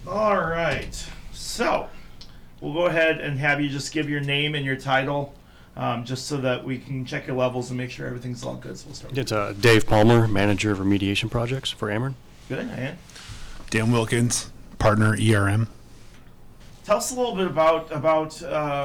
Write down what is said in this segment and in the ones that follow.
All right. So we'll go ahead and have you just give your name and your title, just so that we can check your levels and make sure everything's all good. So we'll start. It's Dave Palmer, manager of remediation projects for Ameren. Good, Ian. Dan Wilkins, partner ERM. Tell us a little bit about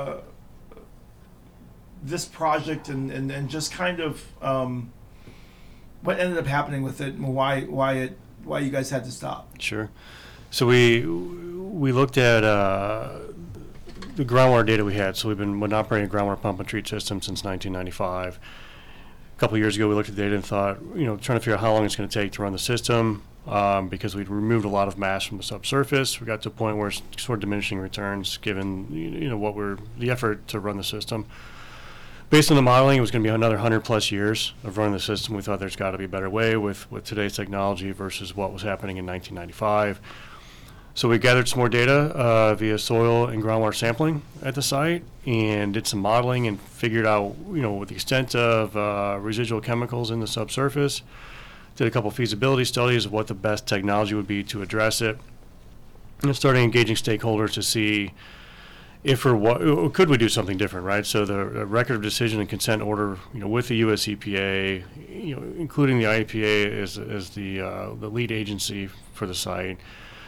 this project and just kind of what ended up happening with it and why you guys had to stop. Sure. So we looked at the groundwater data we had. So we've been operating a groundwater pump and treat system since 1995. A couple of years ago, we looked at the data and thought, trying to figure out how long it's going to take to run the system, because we'd removed a lot of mass from the subsurface. We got to a point where it's sort of diminishing returns given the effort to run the system. Based on the modeling, it was going to be another 100 plus years of running the system. We thought there's got to be a better way with today's technology versus what was happening in 1995. So we gathered some more data via soil and groundwater sampling at the site and did some modeling and figured out, with the extent of residual chemicals in the subsurface. Did a couple feasibility studies of what the best technology would be to address it. And started engaging stakeholders to see if or what could we do something different, right? So the record of decision and consent order, with the U.S. EPA, including the IEPA as the lead agency for the site.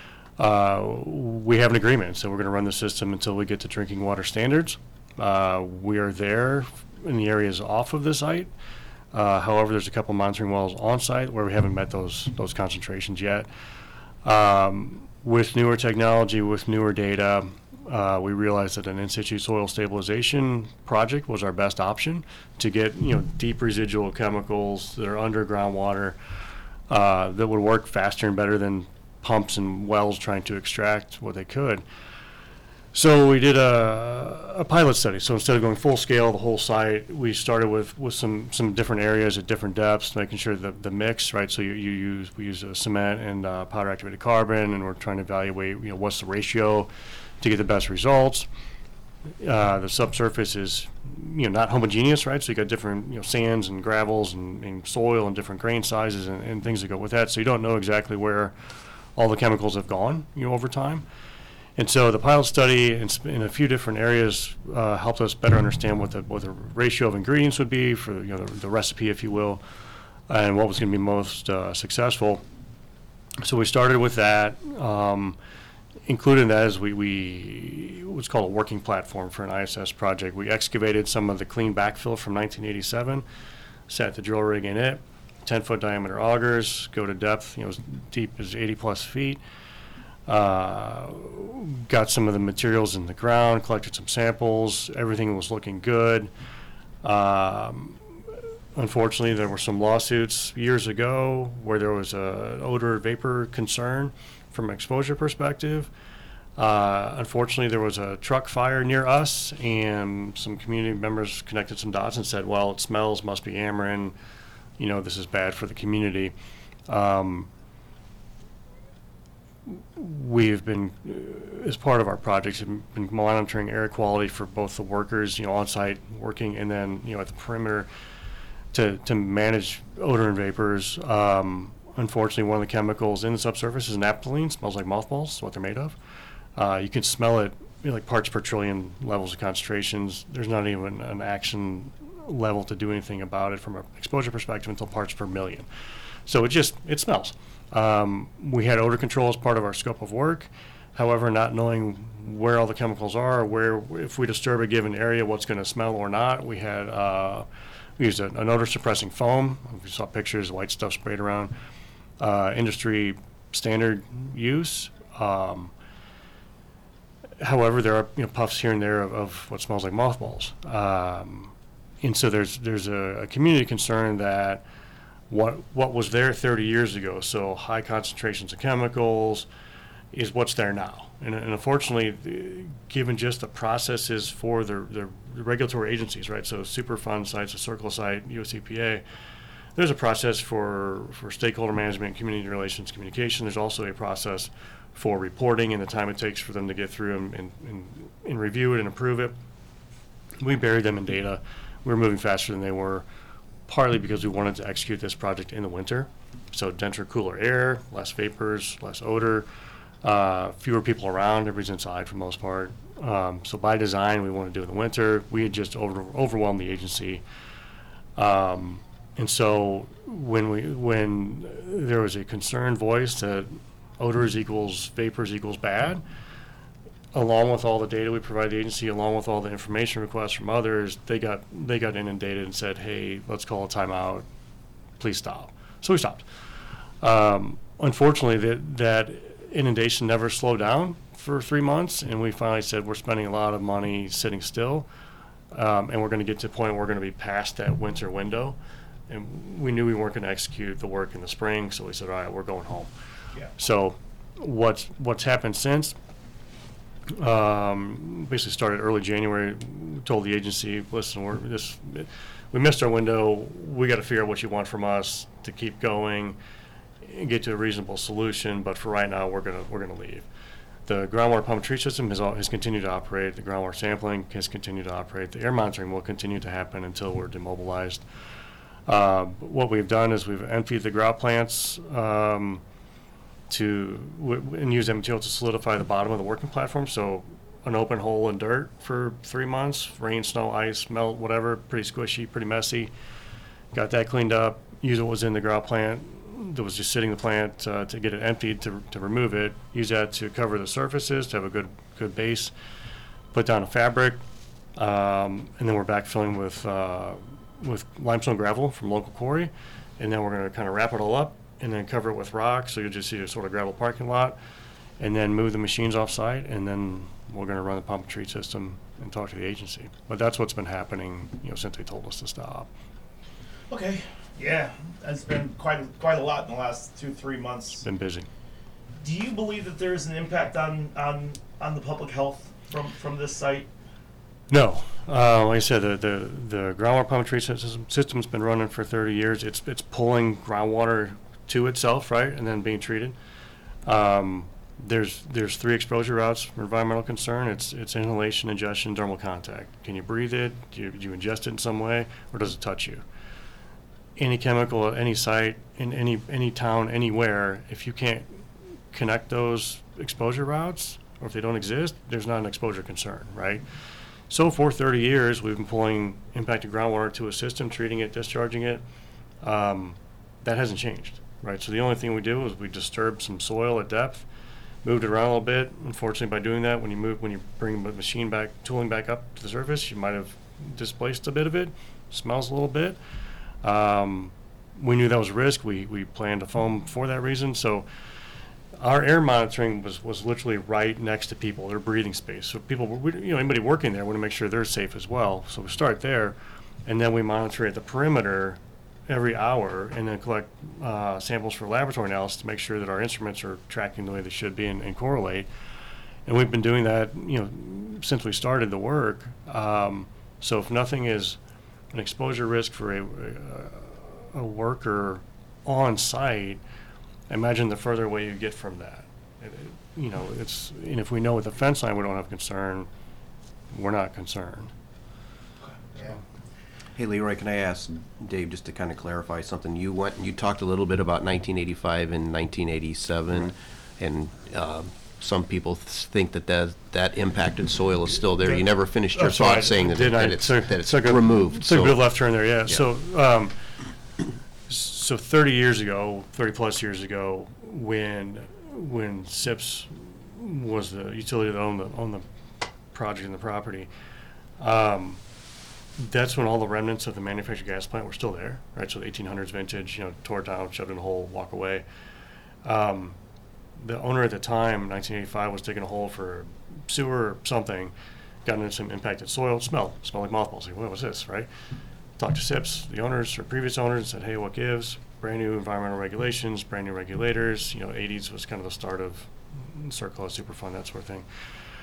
We have an agreement, so we're going to run the system until we get to drinking water standards. We are there in the areas off of the site. However, there's a couple monitoring wells on site where we haven't met those concentrations yet. With newer technology, with newer data, we realized that an in-situ soil stabilization project was our best option to get deep residual chemicals that are under groundwater that would work faster and better than pumps and wells trying to extract what they could. So we did a pilot study. So instead of going full scale, the whole site, we started with some different areas at different depths, making sure that the mix, right? So we use cement and powder activated carbon, and we're trying to evaluate, what's the ratio to get the best results. The subsurface is, not homogeneous, right? So you got different, sands and gravels and soil and different grain sizes and things that go with that. So you don't know exactly where all the chemicals have gone, over time. And so the pilot study in a few different areas helped us better understand what the ratio of ingredients would be for the recipe, if you will, and what was going to be most successful. So we started with that. Included in that is we what's called a working platform for an ISS project. We excavated some of the clean backfill from 1987, set the drill rig in it, 10-foot diameter augers, go to depth, as deep as 80 plus feet. Got some of the materials in the ground, collected some samples. Everything was looking good. Unfortunately, there were some lawsuits years ago where there was an odor vapor concern from an exposure perspective. Unfortunately, there was a truck fire near us, and some community members connected some dots and said, well, it smells, must be Ameren. This is bad for the community. We've been, as part of our projects, been monitoring air quality for both the workers, on site working, and then, at the perimeter to manage odor and vapors. Unfortunately, one of the chemicals in the subsurface is naphthalene. Smells like mothballs. That's what they're made of. You can smell it, like parts per trillion levels of concentrations. There's not even an action level to do anything about it from an exposure perspective until parts per million. So it smells. We had odor control as part of our scope of work. However, not knowing where all the chemicals are, where if we disturb a given area, what's going to smell or not, we used an odor suppressing foam. We saw pictures, white stuff sprayed around. Industry standard use. However, there are puffs here and there of what smells like mothballs. And so there's a community concern that what was there 30 years ago, so high concentrations of chemicals, is what's there now. And unfortunately, given just the processes for the regulatory agencies, right, so Superfund sites, a Circle site, US EPA, there's a process for stakeholder management, community relations, communication. There's also a process for reporting and the time it takes for them to get through and review it and approve it. We buried them in data. We were moving faster than they were, partly because we wanted to execute this project in the winter. So denser, cooler air, less vapors, less odor. fewer people around, everybody's inside for the most part. So by design, we want to do it in the winter. We had just overwhelmed the agency. And so when there was a concern voiced that odors equals vapors equals bad, along with all the data we provide the agency, along with all the information requests from others, they got inundated and said, hey, let's call a timeout. Please stop. So we stopped. Unfortunately, that inundation never slowed down for 3 months, and we finally said we're spending a lot of money sitting still, and we're going to get to the point where we're going to be past that winter window. And we knew we weren't going to execute the work in the spring, so we said, all right, we're going home. Yeah. So what's happened since? Basically started early January. We told the agency, listen, we missed our window. We got to figure out what you want from us to keep going and get to a reasonable solution. But for right now, we're gonna leave. The groundwater pump and treat system has continued to operate. The groundwater sampling has continued to operate. The air monitoring will continue to happen until we're demobilized. What we've done is we've emptied the grout plants and use that material to solidify the bottom of the working platform. So an open hole in dirt for 3 months, rain, snow, ice, melt, whatever, pretty squishy, pretty messy. Got that cleaned up, used what was in the grout plant that was just sitting in the plant to get it emptied, to remove it, use that to cover the surfaces, to have a good base, put down a fabric, and then we're backfilling with limestone gravel from local quarry, and then we're going to kind of wrap it all up and then cover it with rock, so you'll just see a sort of gravel parking lot, and then move the machines off site, and then we're going to run the pump and treat system and talk to the agency. But that's what's been happening, since they told us to stop. Okay. Yeah, it's been quite a lot in the last 2-3 months. It's been busy. Do you believe that there's an impact on the public health from this site? No. Like I said, the groundwater pump and treat system's been running for 30 years. It's pulling groundwater to itself, right, and then being treated. There's 3 exposure routes for environmental concern. It's inhalation, ingestion, dermal contact. Can you breathe it? Do you ingest it in some way, or does it touch you? Any chemical at any site, in any town, anywhere, if you can't connect those exposure routes, or if they don't exist, there's not an exposure concern, right? So for 30 years, we've been pulling impacted groundwater to a system, treating it, discharging it. That hasn't changed, right? So the only thing we do is we disturb some soil at depth, moved it around a little bit. Unfortunately, by doing that, when you bring the machine back, tooling back up to the surface, you might have displaced a bit of it. Smells a little bit. We knew that was a risk. We planned to foam for that reason. So our air monitoring was literally right next to people, their breathing space. So people, anybody working there, want to make sure they're safe as well. So we start there, and then we monitor at the perimeter every hour, and then collect samples for laboratory analysis to make sure that our instruments are tracking the way they should be and correlate. And we've been doing that, since we started the work. So if nothing is an exposure risk for a worker on site, imagine the further away you get from that. And if we know with the fence line we don't have concern, we're not concerned. Yeah. Hey, Leroy, can I ask Dave just to kind of clarify something? You talked a little bit about 1985 and 1987, right. And some people think that impacted soil is still there. You never finished your thought saying that it's removed. It's a good left turn there, yeah. So 30 plus years ago, when SIPS was the utility that owned the project and the property, that's when all the remnants of the manufactured gas plant were still there, right? So the 1800s vintage, tore it down, shoved it in a hole, walk away. The owner at the time, 1985, was digging a hole for sewer or something, got into some impacted soil, smelled like mothballs. Like, what was this, right? Talked to SIPS, the owners or previous owners, and said, hey, what gives? Brand new environmental regulations, brand new regulators. 80s was kind of the start of CERCLA, Superfund, that sort of thing.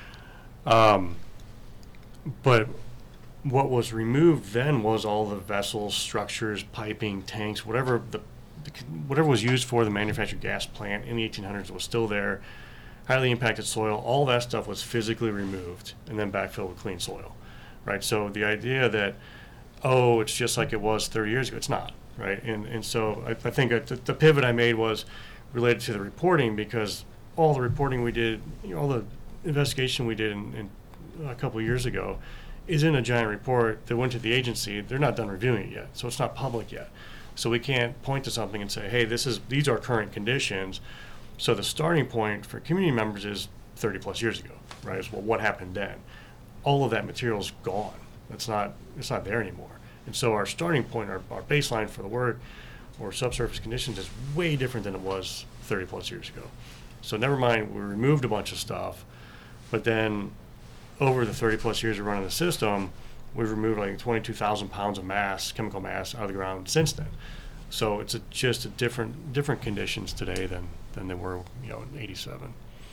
But what was removed then was all the vessels, structures, piping, tanks, whatever was used for the manufactured gas plant in the 1800s was still there. Highly impacted soil, all that stuff was physically removed and then backfilled with clean soil, right? So the idea that, it's just like it was 30 years ago, it's not, right? And so I think the pivot I made was related to the reporting, because all the reporting we did, all the investigation we did in a couple of years ago is in a giant report that went to the agency. They're not done reviewing it yet, so it's not public yet. So we can't point to something and say, hey, these are current conditions. So the starting point for community members is 30 plus years ago, right? It's, well, what happened then? All of that material is gone. It's not there anymore. And so our starting point, our baseline for the work or subsurface conditions is way different than it was 30 plus years ago. So never mind, we removed a bunch of stuff, but then over the 30 plus years of running the system, we've removed like 22,000 pounds of mass, chemical mass, out of the ground since then. So it's just a different conditions today than they were, in '87.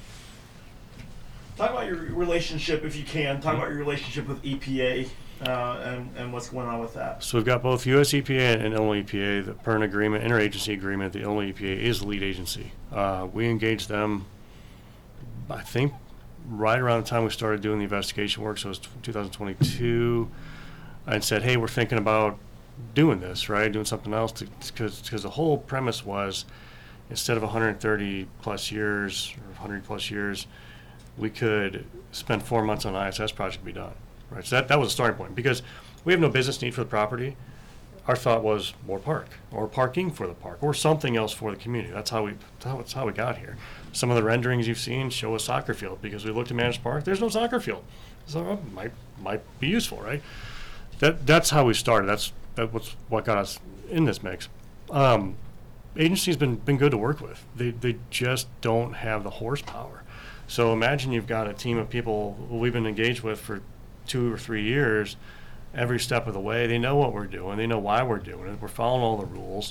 Talk about your relationship, if you can. Talk about your relationship with EPA and what's going on with that. So we've got both U.S. EPA and Illinois EPA. The per an agreement, interagency agreement. The Illinois EPA is the lead agency. We engaged them, I think, right around the time we started doing the investigation work. So it was 2022, and said, "Hey, we're thinking about doing this, right? Doing something else." Because the whole premise was, instead of 130 plus years or 100 plus years, we could spend 4 months on an ISS project to be done, right? So that was a starting point, because we have no business need for the property. Our thought was more park, or parking for the park, or something else for the community. That's how we got here. Some of the renderings you've seen show a soccer field, because we looked at Managed Park. There's no soccer field, so it might be useful, right? That's how we started. That's what got us in this mix. Agency's been good to work with. They just don't have the horsepower. So imagine you've got a team of people who we've been engaged with for 2 or 3 years, every step of the way. They know what we're doing. They know why we're doing it. We're following all the rules.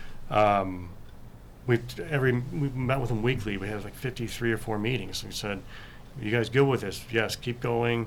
We met with them weekly. We had like 53 or 4 meetings. We said, "You guys good with this?" "Yes, keep going."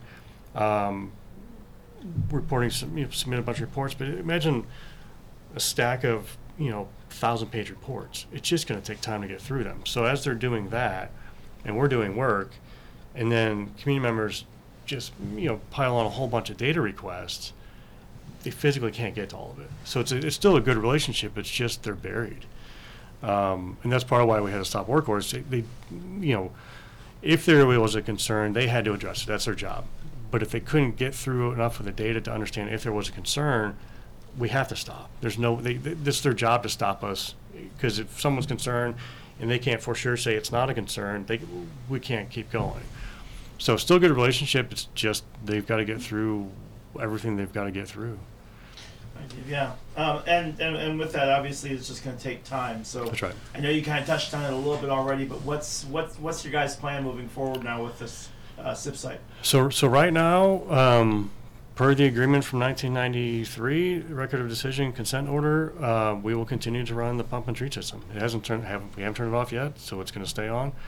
Reporting, submit a bunch of reports, but imagine a stack of 1,000-page reports. It's just going to take time to get through them. So as they're doing that, and we're doing work, and then community members just pile on a whole bunch of data requests, they physically can't get to all of it. So it's still a good relationship. It's just they're buried, and that's part of why we had to stop work orders. They if there was a concern, they had to address it. That's their job. But if they couldn't get through enough of the data to understand if there was a concern, we have to stop. There's no, this is their job to stop us, because if someone's concerned and they can't for sure say it's not a concern, we can't keep going. So still good relationship. It's just they've got to get through everything they've got to get through. Yeah, and with that, obviously, it's just going to take time. So That's right. I know you kind of touched on it a little bit already, but what's your guys' plan moving forward now with this SIP site? So right now, per the agreement from 1993, record of decision, consent order, we will continue to run the pump and treat system. It hasn't we haven't turned it off yet, so it's going to stay on.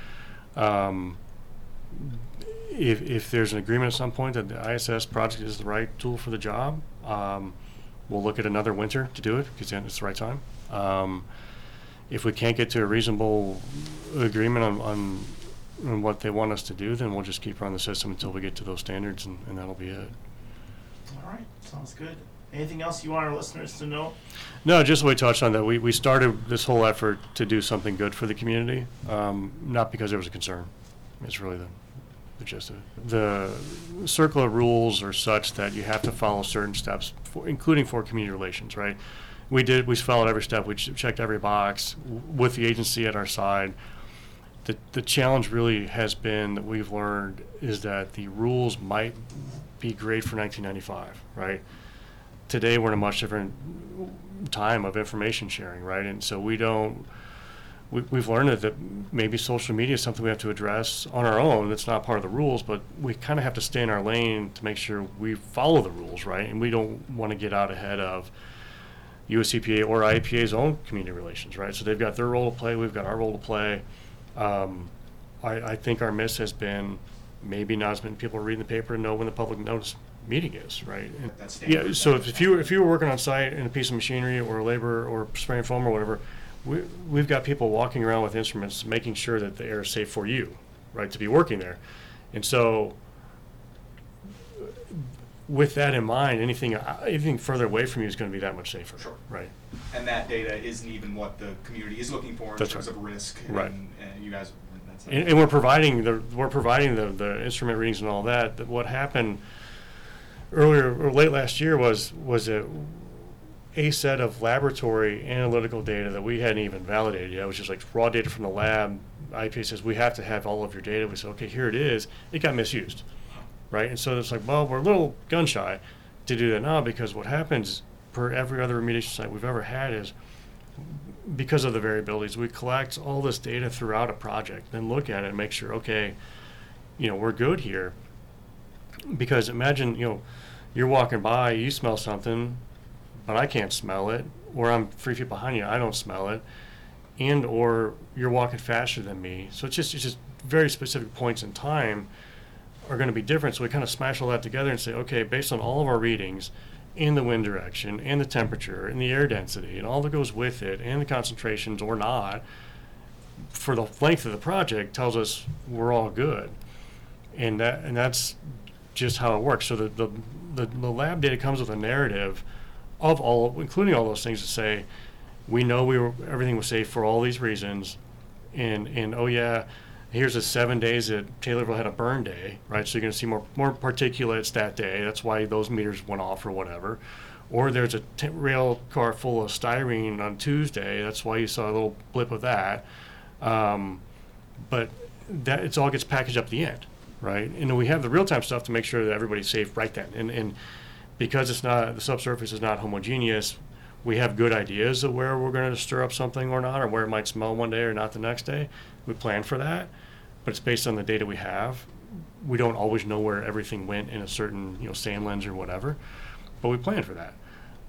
If there's an agreement at some point that the ISS project is the right tool for the job, we'll look at another winter to do it, because then it's the right time. If we can't get to a reasonable agreement on what they want us to do, then we'll just keep running the system until we get to those standards, and that'll be it. All right, sounds good. Anything else you want our listeners to know? No, just we touched on that. We started this whole effort to do something good for the community, not because there was a concern. It's really the gist of it. The circular rules are such that you have to follow certain steps, including for community relations, right? We followed every step. We checked every box with the agency at our side. The challenge really has been, that we've learned, is that the rules might be great for 1995, right? Today we're in a much different time of information sharing, right? And so we've learned that maybe social media is something we have to address on our own. It's not part of the rules, but we kind of have to stay in our lane to make sure we follow the rules, right? And we don't want to get out ahead of US EPA or IEPA's own community relations, right? So they've got their role to play, we've got our role to play. I think our miss has been maybe not as many people are reading the paper to know when the public notice meeting is, right? Yeah, so if you were working on site in a piece of machinery or labor or spraying foam or whatever, we've got people walking around with instruments making sure that the air is safe for you, right, to be working there. And so with that in mind, anything further away from you is going to be that much safer. Sure. Right. And that data isn't even what the community is looking for in That's terms right. of risk. Right. And you guys, and we're providing the instrument readings and all that. That what happened earlier or late last year was a set of laboratory analytical data that we hadn't even validated yet. It was just like raw data from the lab. IPA says we have to have all of your data. We said, okay, here it is. It got misused, right? And so it's like, well, we're a little gun shy to do that now, because what happens per every other remediation site we've ever had is, because of the variabilities, we collect all this data throughout a project, then look at it and make sure, okay, we're good here. Because imagine, you're walking by, you smell something, but I can't smell it, or I'm 3 feet behind you, I don't smell it, and or you're walking faster than me. So it's just very specific points in time are going to be different. So we kind of smash all that together and say, okay, based on all of our readings, and the wind direction, and the temperature, and the air density, and all that goes with it, and the concentrations or not, for the length of the project, tells us we're all good. And that's just how it works. So the lab data comes with a narrative of including all those things, to say, we know everything was safe for all these reasons, and oh yeah, here's the 7 days that Taylorville had a burn day, right? So you're going to see more particulates that day. That's why those meters went off or whatever. Or there's a rail car full of styrene on Tuesday. That's why you saw a little blip of that. But that it all gets packaged up at the end, right? And then we have the real-time stuff to make sure that everybody's safe right then. And because the subsurface is not homogeneous, we have good ideas of where we're going to stir up something or not, or where it might smell one day or not the next day. We plan for that, but it's based on the data we have. We don't always know where everything went in a certain sand lens or whatever, but we plan for that.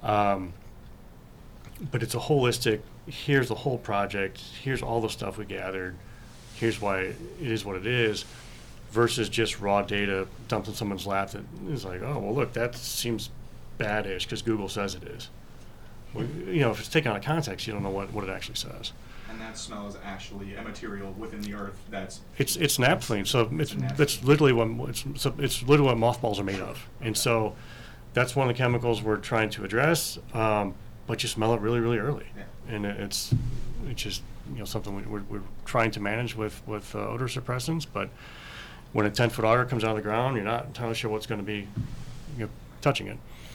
But it's a holistic, here's the whole project, here's all the stuff we gathered, here's why it is what it is, versus just raw data dumped in someone's lap that is like, oh, well, look, that seems bad-ish because Google says it is. Well, if it's taken out of context, you don't know what it actually says. And that smell is actually a material within the earth that's... It's naphthalene, so it's literally what mothballs are made of. And so that's one of the chemicals we're trying to address, but you smell it really, really early. Yeah. And it's just something we're trying to manage with odor suppressants, but when a 10-foot auger comes out of the ground, you're not entirely sure what's going to be touching it.